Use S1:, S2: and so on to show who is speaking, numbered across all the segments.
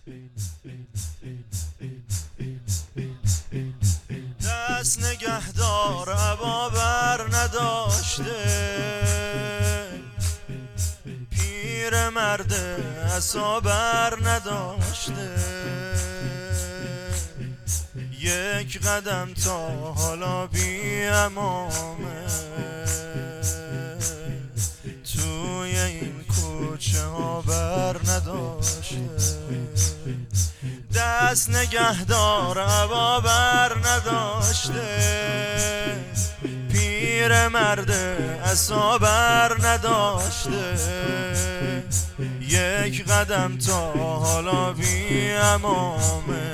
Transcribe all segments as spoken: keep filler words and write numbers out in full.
S1: دست نگهدار عبا بر نداشته، پیر مرد عصا بر نداشته. یک قدم تا حالا بی امامه، توی این کوچه ها بر نداشته. دست نگهدار عبا بر نداشته، پیر مرد عصا بر نداشته. یک قدم تا حالا بی امامه،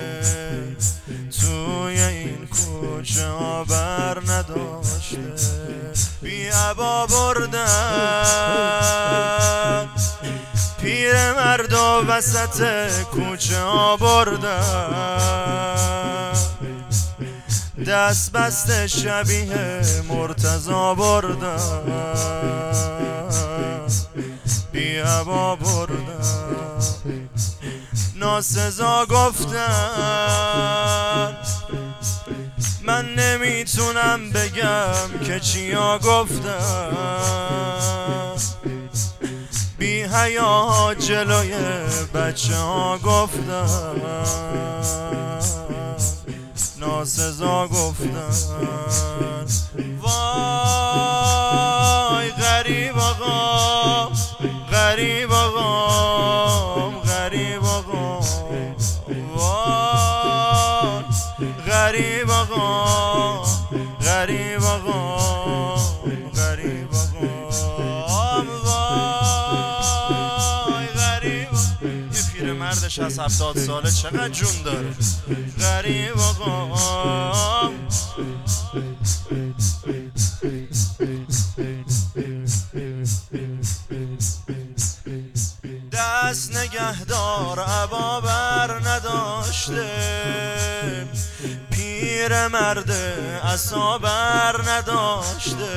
S1: توی این کوچه ها بر نداشته. بی عبا بردن پیر مرد و وسط کوچه ها بردن، دست بسته شبیه مرتضی بردن. بی عبا بردن، ناسزا گفتن، من نمیتونم بگم که چیا گفتن. بی حیا جلوی بچه ها گفتن، ناسزا گفتن. وای غریب آقا، غریب آقا، غریب آقا. وای غریب آقا، غریب آقا، غریب آقا. وای غریب یه پیر مرد شصت هفتاد ساله چقدر جون داره. غریب آقا. دست نگهدار عبا بر نداشته، پیر مرد عصا بر نداشته.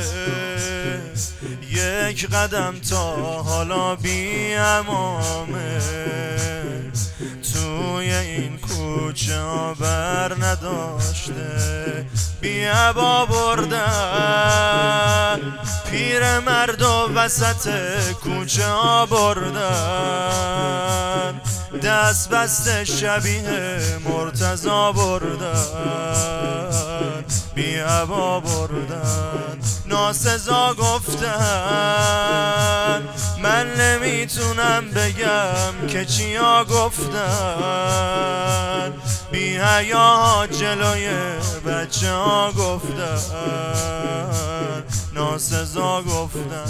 S1: یک قدم تا حالا بی امامه، توی این کوچه ها بر نداشته. بی عبا بردن پیر مرد و وسط کوچه ها بردن، دست بسته شبیه مرتضی بردن. بی عبا بردن، ناسزا گفتن، من نمیتونم بگم که چیا گفتن. بی حیا جلوی بچه ها گفتن، ناسزا گفتن.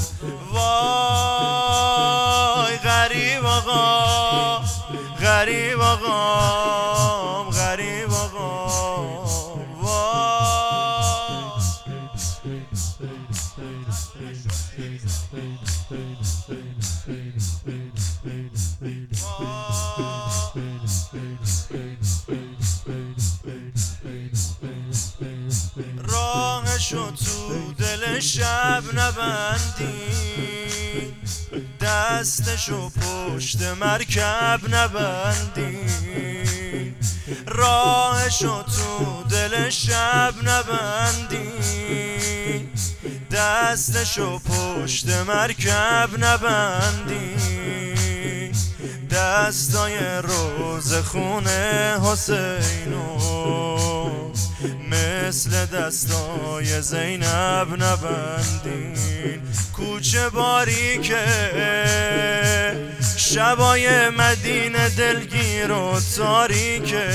S1: وای غریب آقا، غریب آقا، غریب آقا. راهشو تو دل شب نبندی، دستشو پشت مرکب نبندی. راهشو تو دل شب نبندی، دستشو پشت مرکب نبندی. دستای روز خونه حسینو مثل دستای زینب نبندین. کوچه باریکه شبای مدینه دلگیر و تاریکه،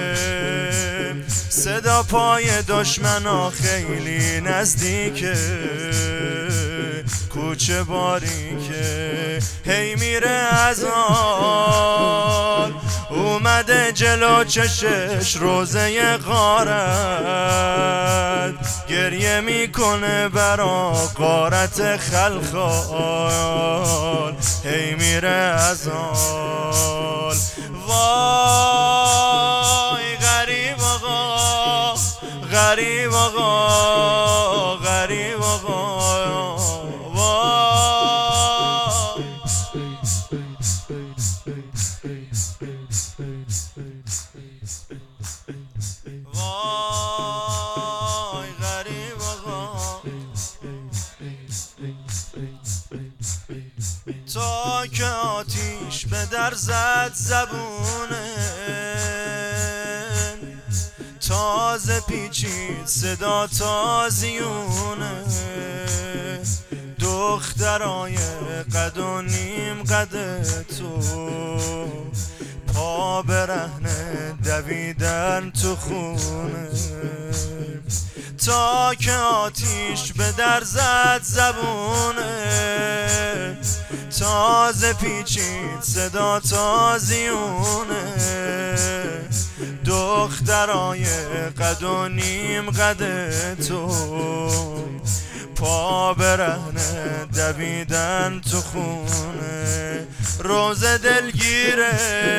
S1: صدا پای دشمنا خیلی نزدیکه. کوچه باریکه هی میره از حال، اومده جلو چشش روزه غارت، گریه میکنه برا غارت خلخال. هی میره از حال. وای غریب آقا، غریب آقا، غریب آقا. وای وای غریب آقا تا که آتیش به در زد زبونه تازه پیچید صدا تازیونه دخترای قد و نیم قد تو پا برهنه دویدن تو خونه تا که آتیش به در زد زبونه تازه پیچید صدا تازیونه دخترای قد و نیم قد تو پا برهنه دویدن تو خونه روزه دلگیره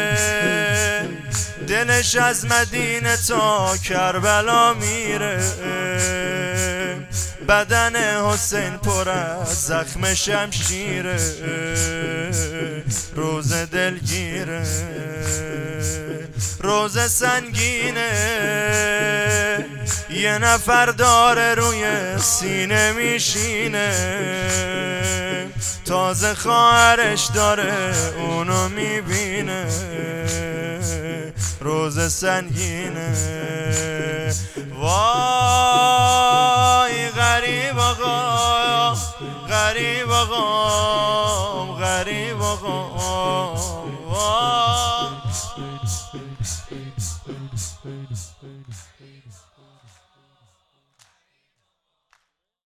S1: دلش از مدینه تا کربلا میره بدن حسین پر از زخم شمشیره روزه دلگیره روزه سنگینه یه نفر داره روی سینه میشینه تازه خواهرش داره اونو میبینه روزه سنگینه وای غریب آقا غریب آقا غریب آقا وای